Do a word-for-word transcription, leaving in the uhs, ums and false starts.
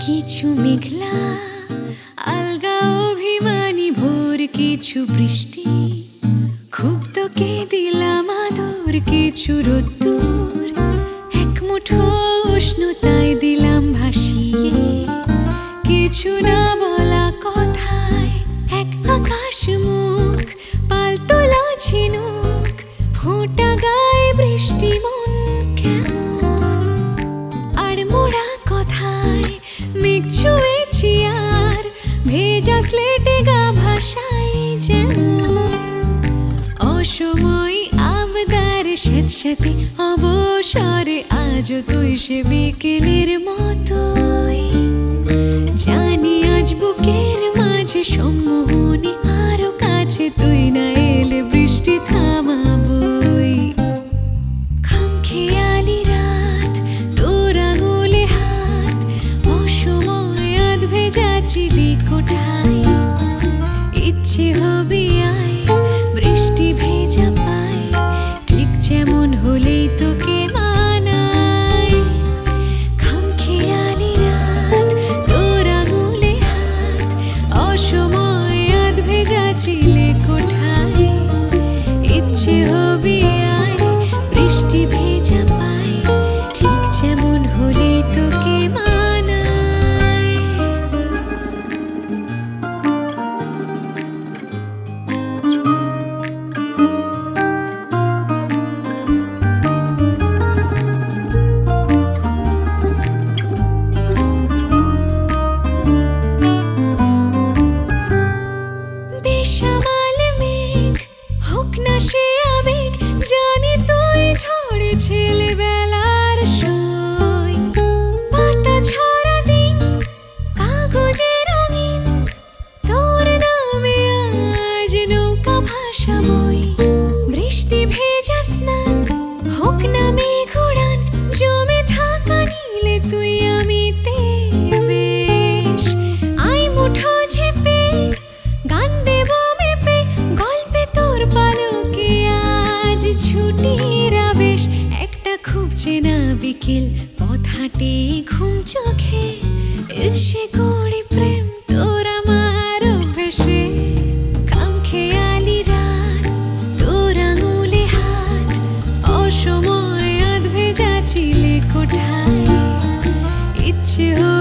কিছু মেঘলা আলগা অভিমানী ভোর, কিছু বৃষ্টি খুব তোকে দিলাম আদর, কিছু রোদ্দুর এক মুঠো উষ্ণতায় দিলাম ভাসিয়ে, কিছু না বলা কথায় এক আকাশ মুখ পালতোলা ঝিনুক, ফোঁটা গায়ে বৃষ্টি মন কেমন, আর মোড়া কথায় মেঘ ছুঁয়েছি আর ভেজা স্লেটে গা ভাসাই যেমন, অসময় আবদার স্যাঁতস্যাঁতে অবসরে আজও তুই সে বিকেলের মতোই, জানি আজ বুকের মাঝে সম্মোহনে আরো কাছে তুই না এলে বৃষ্টি থামাবই। খামখেয়ালি রাত তোর আঙুলে হাত, অসময় আধ ভেজা চিলি কোঠায়, ইচ্ছে হবে আয় বৃষ্টি ভেজা পায়, ঠিক যেমন হলেই তোকে মানায়। খামখেয়ালি রাত তোর আঙুলে হাত, অসময় আধ ভেজা চিলে কোঠায়, ইচ্ছে হবে আয় বৃষ্টি ভেজা পায়, ঠিক যেমন হলেই তোকে মানায়। বেসামাল মেঘ হোক না সে আবেগ, জানি তুই ঝড়ে ছেলেবেলার সই, পাতা ঝরা দিন কাগজে রঙিন, তোর নামে আজ নৌকা ভাসাবই। বৃষ্টি ভেজা স্নান হোক না মেঘ উড়ান, জমে থাকা নীলে তুই আমিতে বেশ, আই মুঠো ঝেপে গান দেব মেপে, গল্পে তোর পালকে আজ ছুটির আবেশ। একটা খুব চেনা বিকেল পথ হাঁটে ঘুম চোখে, এসে গড়ি প্রেম তোর আমার অভ্যেসে। খামখেয়ালি রাত তোর আঙুলে হাত, অসময় আধ ভেজা চিলে কোঠায়, ইচ্ছে